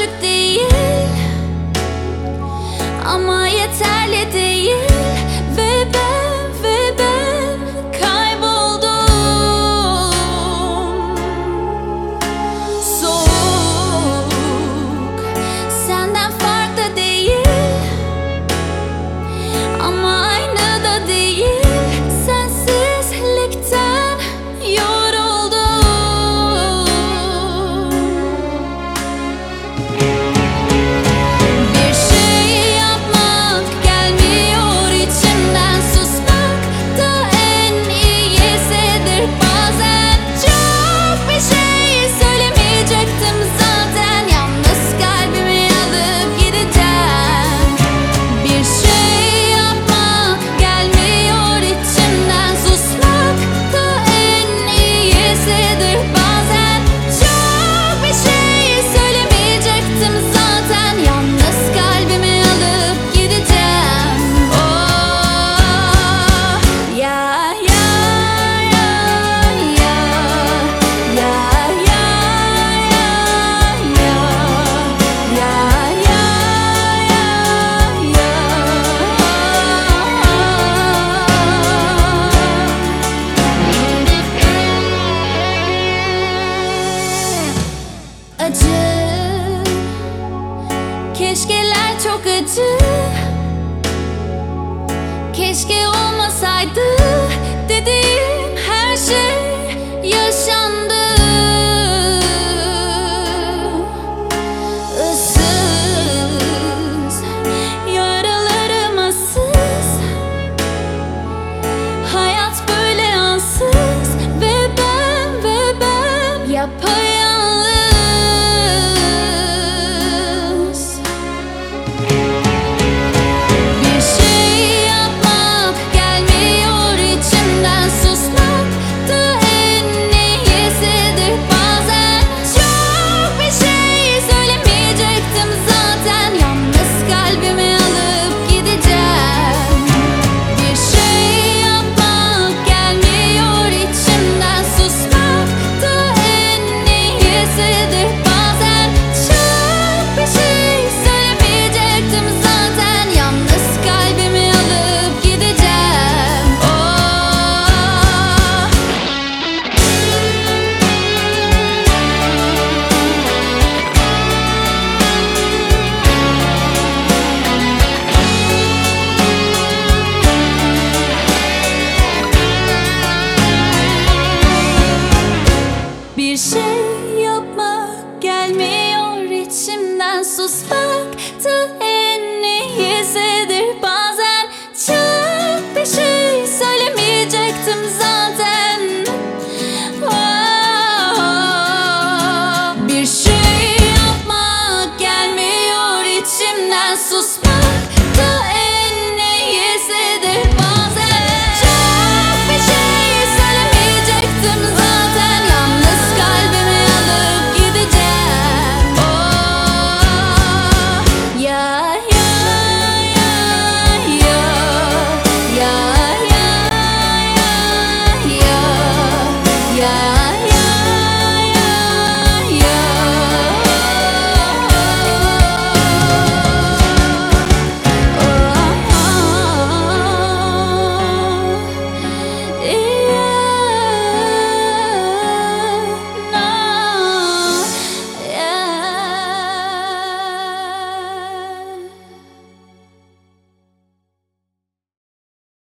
küçük değil ama yeterli değil. Ve ben kayboldum. Soğuk senden farklı değil ama aynı da değil. Sensizlikten yoruldum. Bir şey yapmak gelmiyor içimden, susmak da en iyisidir bazen. Çok bir şey söylemeyecektim zaten, yalnız kalbimi alıp gideceğim. Bir şey yapmak gelmiyor içimden, susmak da en iyisidir bazen. Çok bir şey söylemeyecektim zaten, yalnız kalbimi alıp gideceğim. Oh ya ya ya ya ya ya ya ya acı, keşkeler çok acı. Keşke